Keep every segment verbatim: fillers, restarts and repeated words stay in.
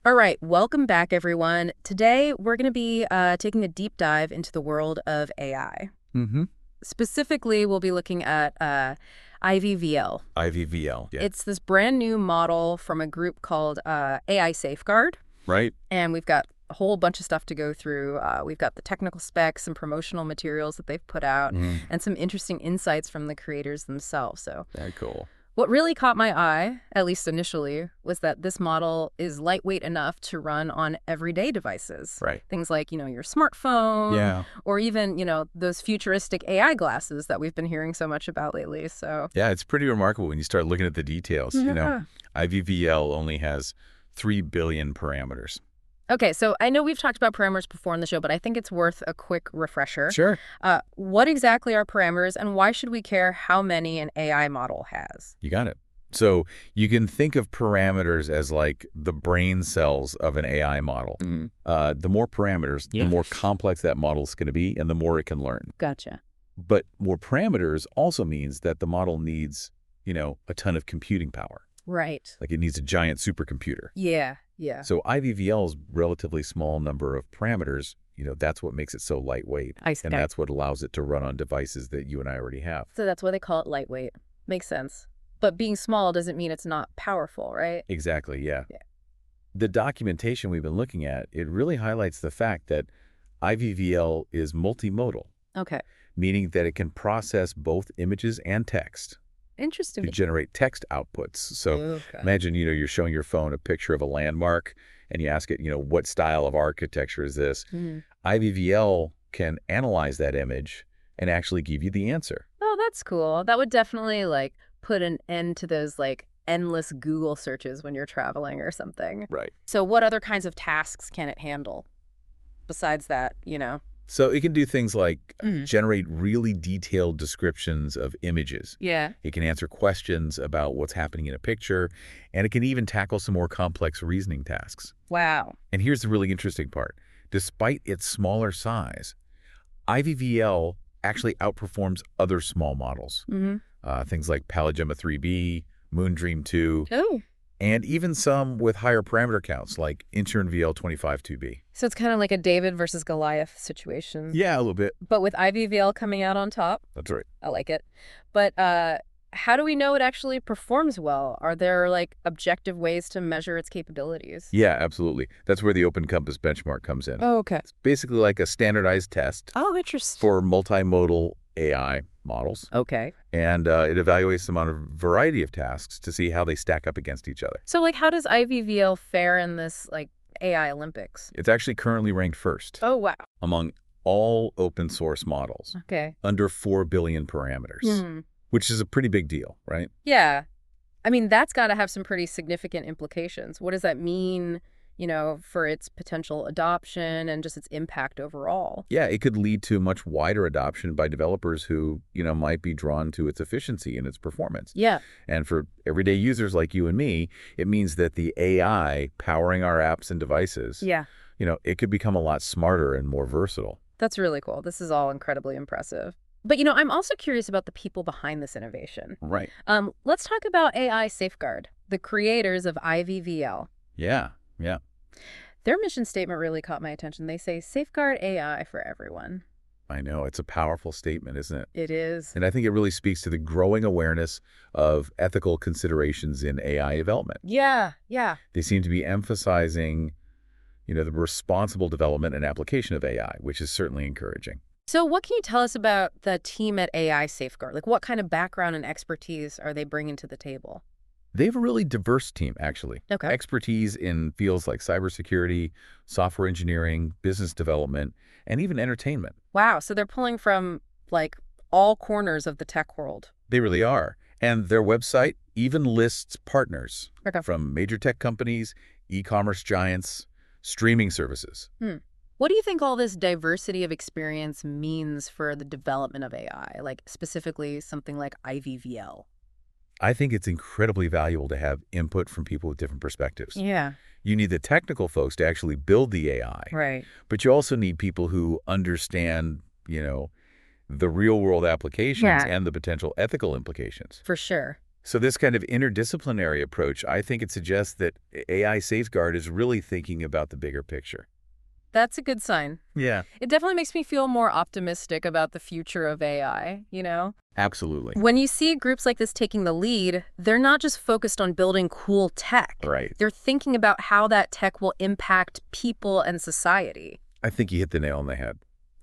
All right, welcome back, everyone. Today, we're going to be uh, taking a deep dive into the world of A I. Mm-hmm. Specifically, we'll be looking at uh, I V V L. I V V L. Yeah. It's this brand new model from a group called uh, A I Safeguard, Right. and we've got a whole bunch of stuff to go through. Uh, we've got the technical specs, some promotional materials that they've put out, Mm. and some interesting insights from the creators themselves. So Very cool. what really caught my eye, at least initially, was that this model is lightweight enough to run on everyday devices. Right. Things like, you know, your smartphone, Yeah. or even, you know, those futuristic A I glasses that we've been hearing so much about lately. So, Yeah, it's pretty remarkable when you start looking at the details. You know, I V V L only has three billion parameters. okay, so I know we've talked about parameters before on the show, but I think it's worth a quick refresher. Sure. Uh, what exactly are parameters, and why should we care how many an A I model has? You got it. So you can think of parameters as like the brain cells of an A I model. Mm-hmm. Uh, the more parameters, Yeah. the more complex that model is going to be and the more it can learn. Gotcha. But more parameters also means that the model needs, you know, a ton of computing power. Right. Like it needs a giant supercomputer. Yeah, yeah. So I V V L's relatively small number of parameters, you know, that's what makes it so lightweight. I see. And that's what allows it to run on devices that you and I already have. So that's why they call it lightweight. Makes sense. But being small doesn't mean it's not powerful, right? Exactly, yeah. Yeah. The documentation we've been looking at, it really highlights the fact that I V V L is multimodal, Okay. meaning that it can process both images and text Interesting. to generate text outputs. So Okay. imagine, you know, you're showing your phone a picture of a landmark and you ask it, you know, what style of architecture is this? Mhm. I V V L can analyze that image and actually give you the answer. Oh, that's cool. That would definitely, like, put an end to those, like, endless Google searches when you're traveling or something. Right. So what other kinds of tasks can it handle besides that, you know? So it can do things like Mhm. generate really detailed descriptions of images. Yeah. It can answer questions about what's happening in a picture, and it can even tackle some more complex reasoning tasks. Wow. And here's the really interesting part. Despite its smaller size, I V V L actually outperforms other small models. Mm-hmm. Uh, things like PalaGemma three B, Moondream two, Oh. and even some with higher parameter counts like Intune V L twenty-five two B. So it's kind of like a David versus Goliath situation. Yeah, a little bit. But with I V V L coming out on top. That's right. I like it. But uh, how do we know it actually performs well? Are there, like, objective ways to measure its capabilities? Yeah, absolutely. That's where the Open Compass benchmark comes in. Oh, okay. It's basically like a standardized test Oh, interesting. for multimodal A I models, Okay. and uh, it evaluates them on a variety of tasks to see how they stack up against each other. So, like, how does I V V L fare in this, like, A I Olympics? It's actually currently ranked first Oh, wow. among all open source models, Okay. under four billion parameters, Hmm. which is a pretty big deal, right? Yeah. I mean, that's got to have some pretty significant implications. What does that mean, you know, for its potential adoption and just its impact overall? Yeah, it could lead to much wider adoption by developers who, you know, might be drawn to its efficiency and its performance. Yeah. And for everyday users like you and me, it means that the A I powering our apps and devices, Yeah. you know, it could become a lot smarter and more versatile. That's really cool. This is all incredibly impressive. But, you know, I'm also curious about the people behind this innovation. Right. Um, let's talk about A I Safeguard, the creators of I V V L. Yeah. Yeah. Their mission statement really caught my attention. They say, safeguard A I for everyone. I know. It's a powerful statement, isn't it? It is. And I think it really speaks to the growing awareness of ethical considerations in A I development. Yeah, yeah. They seem to be emphasizing, you know, the responsible development and application of A I, which is certainly encouraging. So what can you tell us about the team at A I Safeguard? Like, what kind of background and expertise are they bringing to the table? They have a really diverse team, actually. Okay. Expertise in fields like cybersecurity, software engineering, business development, and even entertainment. Wow. So they're pulling from, like, all corners of the tech world. They really are. And their website even lists partners Okay. from major tech companies, e-commerce giants, streaming services. Hmm. What do you think all this diversity of experience means for the development of A I, like specifically something like I V V L? I think it's incredibly valuable to have input from people with different perspectives. Yeah. You need the technical folks to actually build the A I, Right. but you also need people who understand, you know, the real world applications Yeah. and the potential ethical implications. For sure. So this kind of interdisciplinary approach, I think it suggests that A I Safeguard is really thinking about the bigger picture. That's a good sign. Yeah. It definitely makes me feel more optimistic about the future of A I, you know? Absolutely. When you see groups like this taking the lead, they're not just focused on building cool tech. Right. They're thinking about how that tech will impact people and society. I think you hit the nail on the head.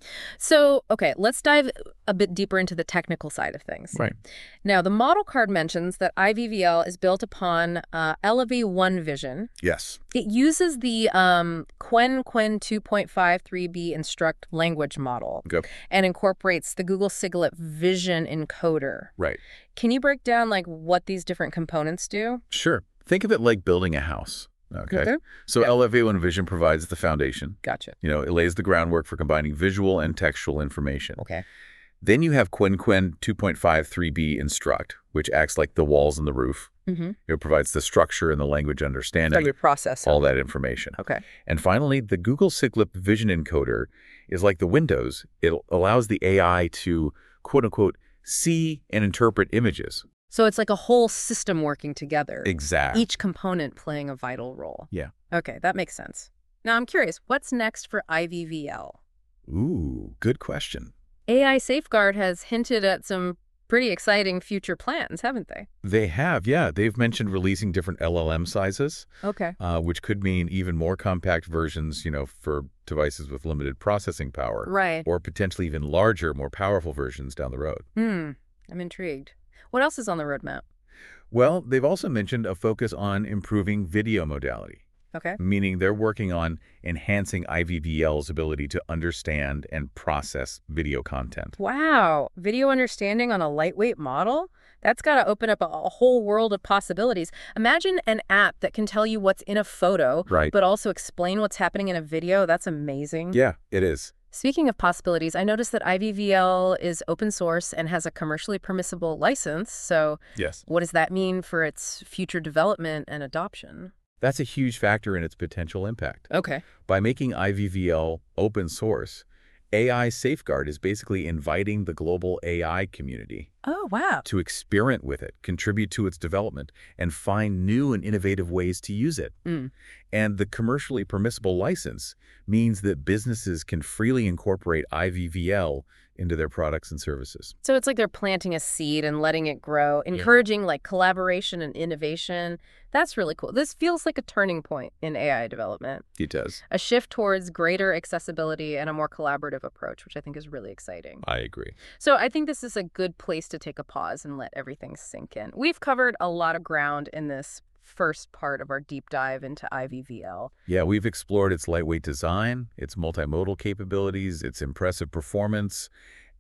So, okay, let's dive a bit deeper into the technical side of things. Right. Now, the model card mentions that I V V L is built upon uh, Elevate One Vision. Yes. It uses the um, Qwen Qwen two point five three B Instruct language model Okay. and incorporates the Google Siglip Vision encoder. Right. Can you break down like what these different components do? Sure. Think of it like building a house. Okay. Okay. So Yeah. L F A one Vision provides the foundation. Gotcha. You know, it lays the groundwork for combining visual and textual information. Okay. Then you have Qwen Qwen two point five three B Instruct, which acts like the walls and the roof. Mm-hmm. It provides the structure and the language understanding, Like process. all that information. Okay. And finally, the Google Siglip Vision Encoder is like the Windows. It allows the A I to, quote unquote, see and interpret images. So it's like a whole system working together. Exactly. Each component playing a vital role. Yeah. Okay, that makes sense. Now I'm curious, what's next for I V V L? Ooh, good question. A I Safeguard has hinted at some pretty exciting future plans, haven't they? They have, yeah. They've mentioned releasing different L L M sizes, Okay. uh, which could mean even more compact versions, you know, for devices with limited processing power. Right. Or potentially even larger, more powerful versions down the road. Hmm. I'm intrigued. What else is on the roadmap? Well, they've also mentioned a focus on improving video modality, Okay. meaning they're working on enhancing I V V L's ability to understand and process video content. Wow. Video understanding on a lightweight model? That's got to open up a, a whole world of possibilities. Imagine an app that can tell you what's in a photo, Right. but also explain what's happening in a video. That's amazing. Yeah, it is. Speaking of possibilities, I noticed that I V V L is open source and has a commercially permissible license. So Yes. what does that mean for its future development and adoption? That's a huge factor in its potential impact. Okay. By making I V V L open source, A I Safeguard is basically inviting the global A I community Oh, wow. to experiment with it, contribute to its development, and find new and innovative ways to use it. Mm. And the commercially permissible license means that businesses can freely incorporate I V V L into their products and services. So it's like they're planting a seed and letting it grow, encouraging like collaboration and innovation. That's really cool. This feels like a turning point in A I development, It does. a shift towards greater accessibility and a more collaborative approach, which I think is really exciting. I agree. So I think this is a good place to take a pause and let everything sink in. We've covered a lot of ground in this first part of our deep dive into I V V L. Yeah, we've explored its lightweight design, its multimodal capabilities, its impressive performance,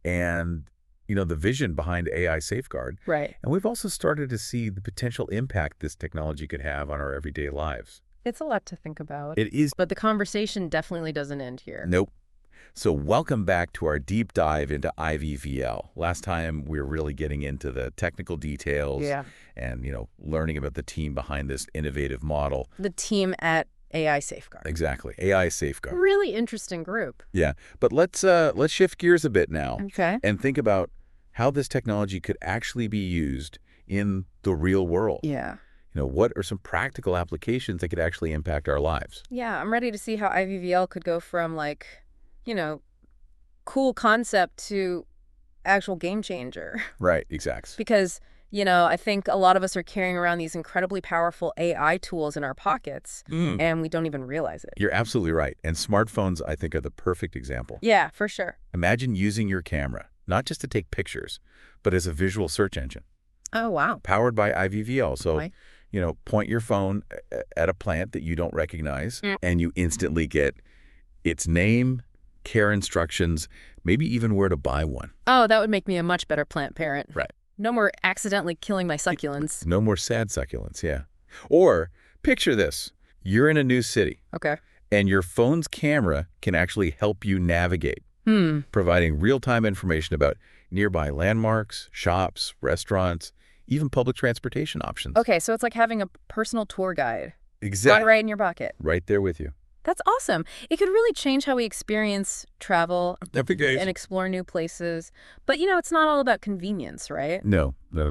and, you know, the vision behind A I Safeguard. Right. And we've also started to see the potential impact this technology could have on our everyday lives. It's a lot to think about. It is. But the conversation definitely doesn't end here. Nope. So welcome back to our deep dive into I V V L. Last time we were really getting into the technical details Yeah. and, you know, learning about the team behind this innovative model. The team at A I Safeguard. Exactly. A I Safeguard. Really interesting group. Yeah. But let's uh, let's shift gears a bit now Okay. and think about how this technology could actually be used in the real world. Yeah. You know, what are some practical applications that could actually impact our lives? Yeah, I'm ready to see how I V V L could go from like, you know, cool concept to actual game changer. Right. Exactly. Because, you know, I think a lot of us are carrying around these incredibly powerful A I tools in our pockets Mm. and we don't even realize it. You're absolutely right. And smartphones, I think, are the perfect example. Yeah, for sure. Imagine using your camera, not just to take pictures, but as a visual search engine, Oh, wow. powered by I V V L. So, Right. you know, point your phone a- at a plant that you don't recognize, Mm. and you instantly get its name, care instructions, maybe even where to buy one. Oh, that would make me a much better plant parent. Right. No more accidentally killing my succulents. No more sad succulents, yeah. Or picture this. You're in a new city, Okay. and your phone's camera can actually help you navigate, Hmm. providing real-time information about nearby landmarks, shops, restaurants, even public transportation options. Okay, so it's like having a personal tour guide. Got Exactly. it right in your pocket. Right there with you. That's awesome. It could really change how we experience travel and explore new places. But, you know, it's not all about convenience, right? No, not at all.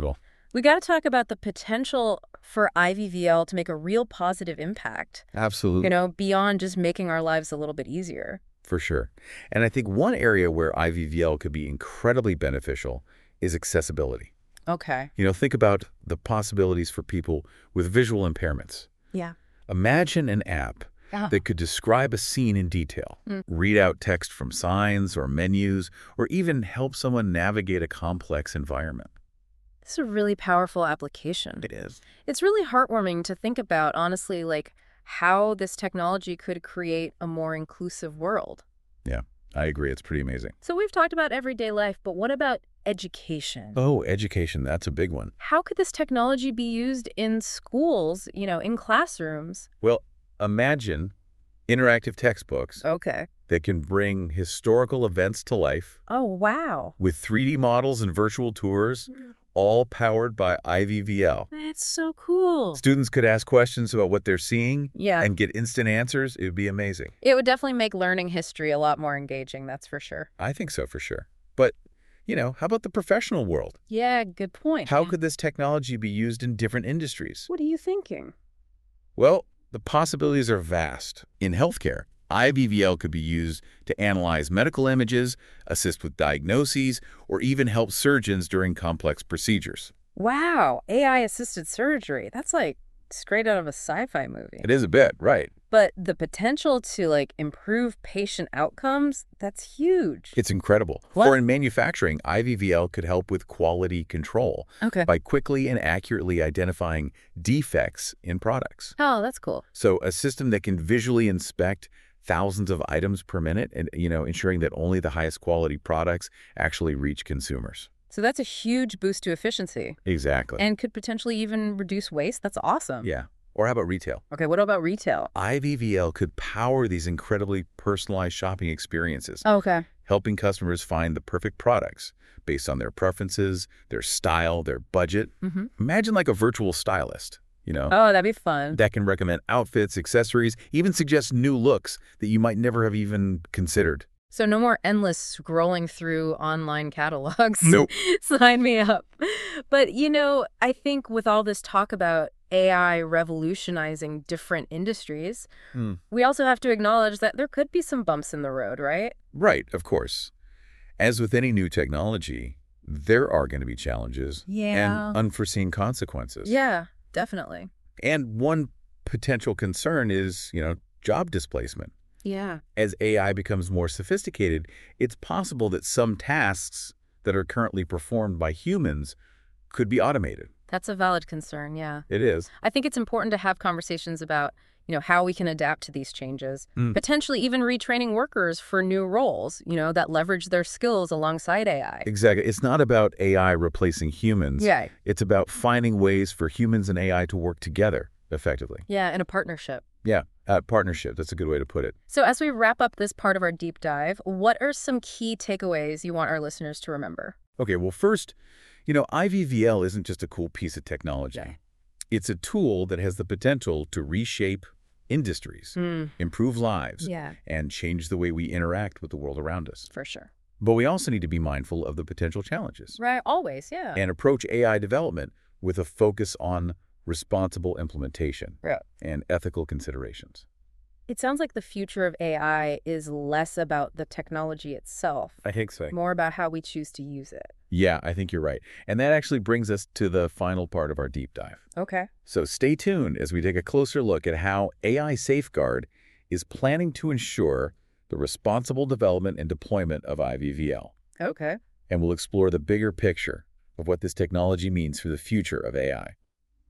We got to talk about the potential for I V V L to make a real positive impact, you Absolutely. know, beyond just making our lives a little bit easier. For sure. And I think one area where I V V L could be incredibly beneficial is accessibility. Okay. You know, think about the possibilities for people with visual impairments. Yeah. Imagine an app Oh. that could describe a scene in detail, Mm. read out text from signs or menus, or even help someone navigate a complex environment. This is a really powerful application. It is. It's really heartwarming to think about, honestly, like how this technology could create a more inclusive world. Yeah, I agree. It's pretty amazing. So we've talked about everyday life, but what about education? Oh, education. That's a big one. How could this technology be used in schools, you know, in classrooms? Well, imagine interactive textbooks Okay. that can bring historical events to life Oh, wow. with three D models and virtual tours, all powered by I V V L. That's so cool. Students could ask questions about what they're seeing Yeah. and get instant answers. It would be amazing. It would definitely make learning history a lot more engaging, that's for sure. I think so for sure. But, you know, how about the professional world? Yeah, good point. How could this technology be used in different industries? What are you thinking? Well, the possibilities are vast. In healthcare, I V V L could be used to analyze medical images, assist with diagnoses, or even help surgeons during complex procedures. Wow, A I-assisted surgery. That's like straight out of a sci-fi movie. It is a bit, right? But the potential to like improve patient outcomes, that's huge. It's incredible. What? For in manufacturing, I V V L could help with quality control Okay. by quickly and accurately identifying defects in products. Oh, that's cool. So a system that can visually inspect thousands of items per minute and, you know, ensuring that only the highest quality products actually reach consumers. So that's a huge boost to efficiency Exactly. and could potentially even reduce waste. That's awesome. Yeah. Or how about retail? Okay, what about retail? I V V L could power these incredibly personalized shopping experiences, Okay. helping customers find the perfect products based on their preferences, their style, their budget. Mm-hmm. Imagine like a virtual stylist, you know, Oh, that'd be fun. that can recommend outfits, accessories, even suggest new looks that you might never have even considered. So no more endless scrolling through online catalogs. Nope. Sign me up. But, you know, I think with all this talk about A I revolutionizing different industries, Hmm. we also have to acknowledge that there could be some bumps in the road, right? Right, of course. As with any new technology, there are going to be challenges Yeah. and unforeseen consequences. Yeah, definitely. And one potential concern is, you know, job displacement. Yeah. As A I becomes more sophisticated, it's possible that some tasks that are currently performed by humans could be automated. That's a valid concern, yeah. It is. I think it's important to have conversations about, you know, how we can adapt to these changes, Mm. potentially even retraining workers for new roles, you know, that leverage their skills alongside A I. Exactly. It's not about A I replacing humans. Yeah. It's about finding ways for humans and A I to work together effectively. Yeah, in a partnership. Yeah, uh, partnership. That's a good way to put it. So as we wrap up this part of our deep dive, what are some key takeaways you want our listeners to remember? Okay, well, first, you know, I V V L isn't just a cool piece of technology. Yeah. It's a tool that has the potential to reshape industries, Mm, improve lives, yeah, and change the way we interact with the world around us. for sure. But we also need to be mindful of the potential challenges Right, always, yeah. and approach A I development with a focus on responsible implementation Yeah. and ethical considerations. It sounds like the future of A I is less about the technology itself, I think so. more about how we choose to use it. Yeah, I think you're right. And that actually brings us to the final part of our deep dive. Okay. So stay tuned as we take a closer look at how A I Safeguard is planning to ensure the responsible development and deployment of I V V L. Okay. And we'll explore the bigger picture of what this technology means for the future of A I.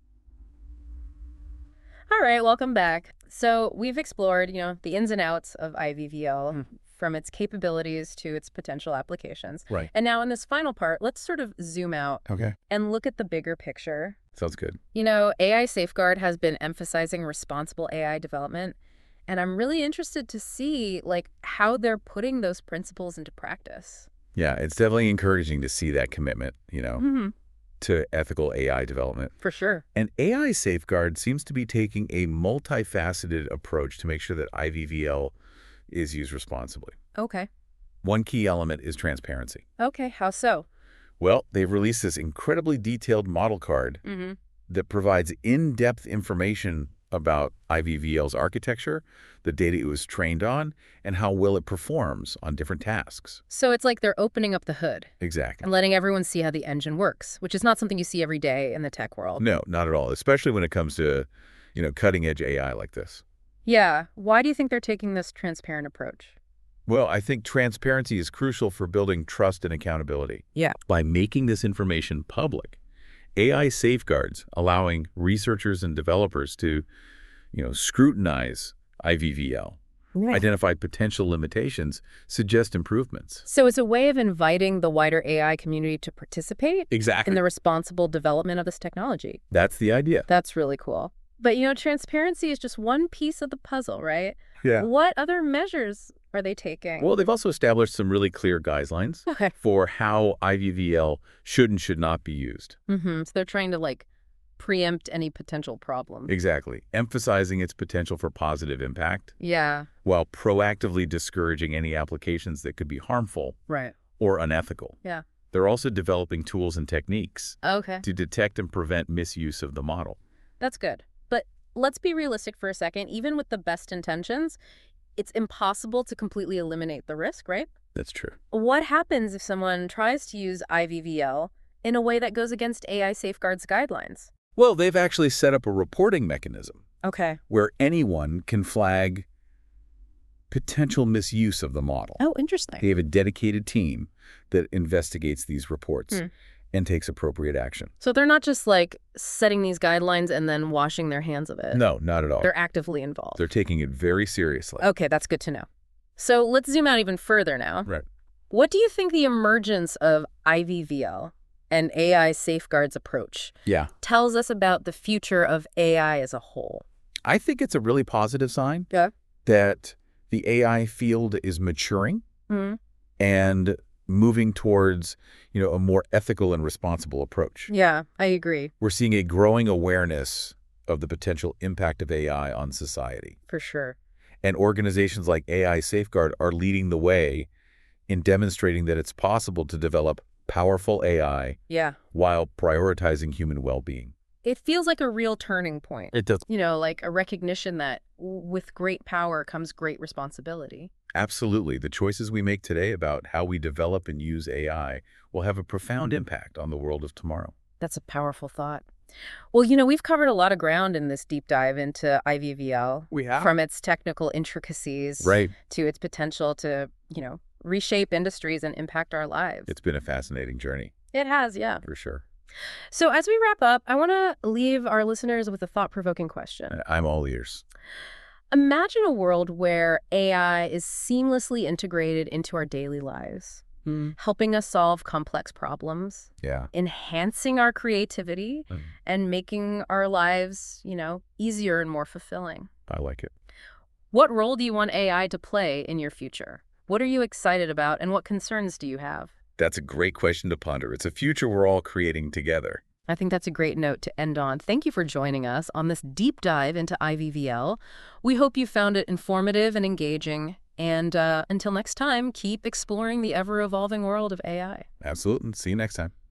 All right, welcome back. So we've explored, you know, the ins and outs of I V V L, Hmm. from its capabilities to its potential applications. Right. And now in this final part, let's sort of zoom out Okay. and look at the bigger picture. Sounds good. You know, A I Safeguard has been emphasizing responsible A I development, and I'm really interested to see, like, how they're putting those principles into practice. Yeah, it's definitely encouraging to see that commitment, you know, Mm-hmm. to ethical A I development. For sure. And A I Safeguard seems to be taking a multifaceted approach to make sure that I V V L is used responsibly. Okay. One key element is transparency. Okay, how so? Well, they've released this incredibly detailed model card Mm-hmm. that provides in-depth information about I V V L's architecture, the data it was trained on, and how well it performs on different tasks. So it's like they're opening up the hood Exactly. and letting everyone see how the engine works, which is not something you see every day in the tech world. No, not at all, especially when it comes to, you know, cutting-edge A I like this. Yeah. Why do you think they're taking this transparent approach? Well, I think transparency is crucial for building trust and accountability. Yeah. By making this information public, A I safeguards allowing researchers and developers to, you know, scrutinize I V V L, identify potential limitations, suggest improvements. So it's a way of inviting the wider A I community to participate Exactly. in the responsible development of this technology. That's the idea. That's really cool. But, you know, transparency is just one piece of the puzzle, right? Yeah. What other measures are they taking? Well, they've also established some really clear guidelines Okay. for how I V V L should and should not be used. Mm-hmm. So they're trying to, like, preempt any potential problems. Exactly. Emphasizing its potential for positive impact Yeah, while proactively discouraging any applications that could be harmful right. or unethical. Yeah. They're also developing tools and techniques Okay. to detect and prevent misuse of the model. That's good. But let's be realistic for a second. Even with the best intentions, it's impossible to completely eliminate the risk, right? That's true. What happens if someone tries to use I V V L in a way that goes against A I safeguards guidelines? Well, they've actually set up a reporting mechanism Okay. where anyone can flag potential misuse of the model. Oh, interesting. They have a dedicated team that investigates these reports Hmm. and takes appropriate action. So they're not just like setting these guidelines and then washing their hands of it. No, not at all. They're actively involved. They're taking it very seriously. Okay, that's good to know. So let's zoom out even further now. Right. What do you think the emergence of I V V L and A I safeguards approach Yeah. tells us about the future of A I as a whole? I think it's a really positive sign Yeah. that the A I field is maturing Mm-hmm. and moving towards, you know, a more ethical and responsible approach. Yeah, I agree, We're seeing a growing awareness of the potential impact of A I on society. for sure. And organizations like A I Safeguard are leading the way in demonstrating that it's possible to develop powerful A I Yeah. while prioritizing human well-being. It feels like a real turning point. It does. You know, like a recognition that w- with great power comes great responsibility. Absolutely. The choices we make today about how we develop and use A I will have a profound impact on the world of tomorrow. That's a powerful thought. Well, you know, we've covered a lot of ground in this deep dive into I V V L. We have. From its technical intricacies Right. to its potential to, you know, reshape industries and impact our lives. It's been a fascinating journey, It has, yeah. for sure. So as we wrap up, I want to leave our listeners with a thought-provoking question. I'm all ears. Imagine a world where A I is seamlessly integrated into our daily lives, helping us solve complex problems, Yeah. enhancing our creativity, Mm. and making our lives, you know, easier and more fulfilling. I like it. What role do you want A I to play in your future? What are you excited about, and what concerns do you have? That's a great question to ponder. It's a future we're all creating together. I think that's a great note to end on. Thank you for joining us on this deep dive into I V V L. We hope you found it informative and engaging. And uh, until next time, keep exploring the ever-evolving world of A I. Absolutely. See you next time.